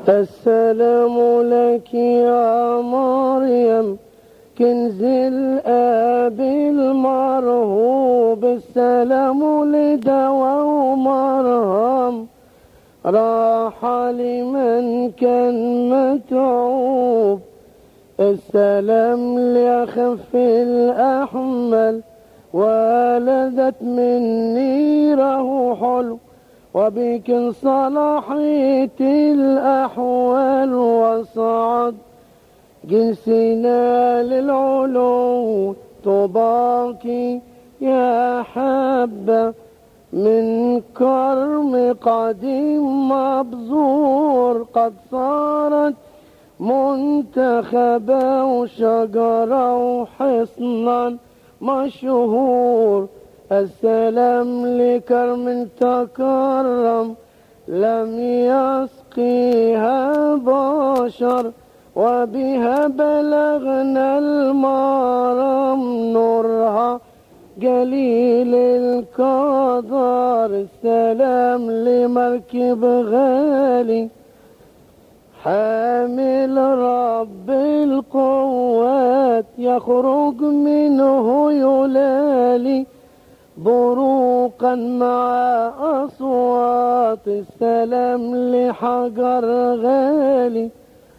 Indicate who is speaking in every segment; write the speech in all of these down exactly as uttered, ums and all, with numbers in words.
Speaker 1: السلام لك يا مريم كنز الآب المرهوب، السلام لدواء ومرهم راحة لمن كان متعوب، السلام لأخف الأحمل ولدت مني ره حلو، وبك صلحت الأحوال وصعد جنسنا للعلو، طباكي يا حبة من كرم قديم مبذور، قد صارت منتخبة وشجرة وحصنا مشهور، السلام لكرم تكرم لم يسقيها بشر، وبها بلغنا المرام نورها جليل القدر، السلام لمركب غالي حامل رب القوات، يخرج منه يلالي بروقا مع أصوات، السلام لحجر غالي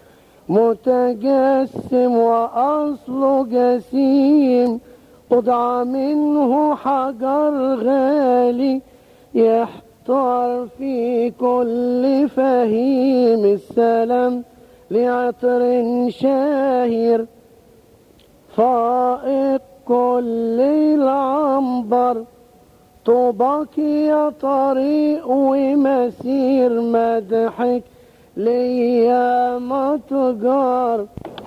Speaker 1: متجسم وأصل جسيم، قطع منه حجر غالي يحتار في كل فهيم، السلام لعطر شاهر فائق كل العنبر، طوباك يا طريق ومسير مدحك ليا متجار،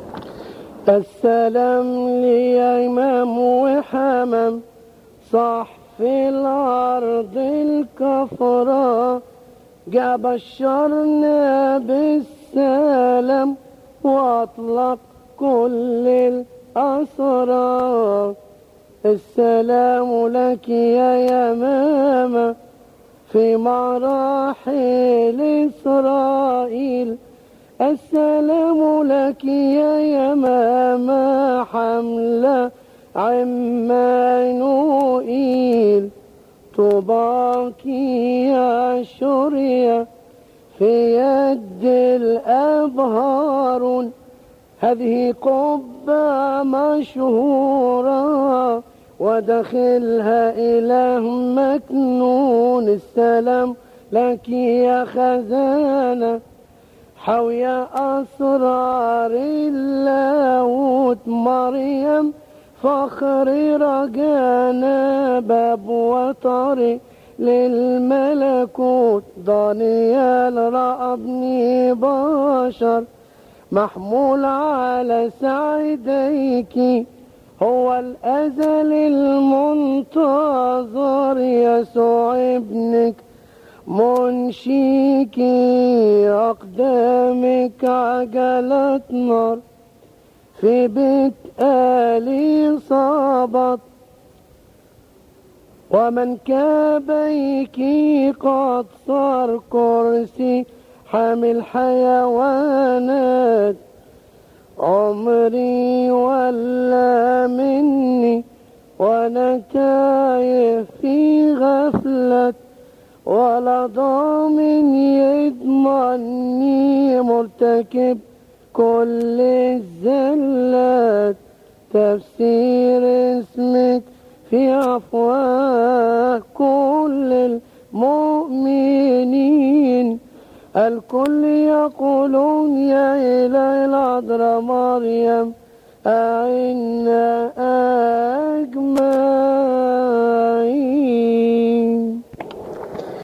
Speaker 1: السلام ليا إمام وحمام صح في الأرض الكفرة، جا بشرنا بالسلام وأطلق كل الأسرار، السلام لك يا يمامة في مراحل إسرائيل، السلام لك يا يمامة حملة عمانوئيل، طوباك يا شرية في يد الأبهار، هذه قبة مشهورة ودخلها إله مكنون، السلام لك يا خزانة حوية أسرار اللاهوت، مريم فخر رجانا باب وطريق للملكوت، دانيال رأى ابني بشر محمول على سعديك، هو الأزل المنتظر يسوع ابنك منشيك، أقدامك عجلة نار في بيت آلي صابت، ومن كابيك قد صار كرسي حامل حيوانات، عمري ولا مني وانا تايه في غفلة، ولا ضامن يضمني مرتكب كل الزلات، تفسير اسمك في أفواه كل المؤمنين، الكل يقولون يا إله العذراء مريم أعنا